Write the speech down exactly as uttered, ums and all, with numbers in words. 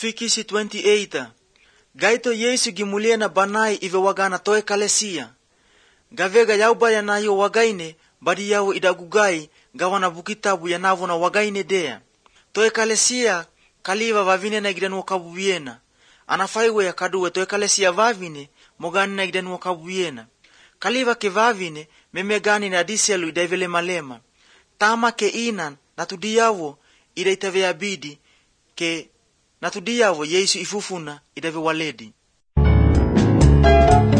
Fikisi twenty-eight. Gaito Yesu gimulia na banai ive wagana toe kalesia. Gavega yauba ya nayo wagaine badi yao idagugai gawana bukitabu ya navu na wagaine dea. Toe kalesia kaliva vavine na igidanu wakabubiena. Anafaiwe ya kaduwe toe kalesia vavine mogani na igidanu wakabubiena. Kaliva ke vavine memegani na diselu idavele malema. Tama ke inan na tudiyawo idaitave ya bidi ke na tudiyawo Yesu ifufuna idave waledi.